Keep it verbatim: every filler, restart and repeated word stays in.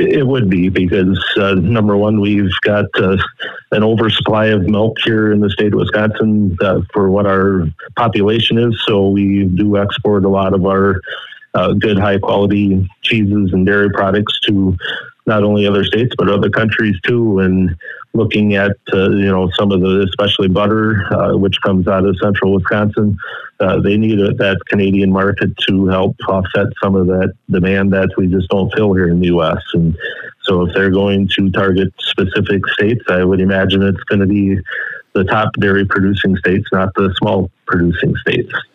It would be because, uh, number one, we've got uh, an oversupply of milk here in the state of Wisconsin uh, for what our population is. So we do export a lot of our uh, good, high-quality cheeses and dairy products to not only other states, but other countries too. And looking at, uh, you know, some of the, especially butter, uh, which comes out of central Wisconsin, uh, they need a, that Canadian market to help offset some of that demand that we just don't fill here in the U S. And so if they're going to target specific states, I would imagine it's going to be the top dairy producing states, not the small producing states.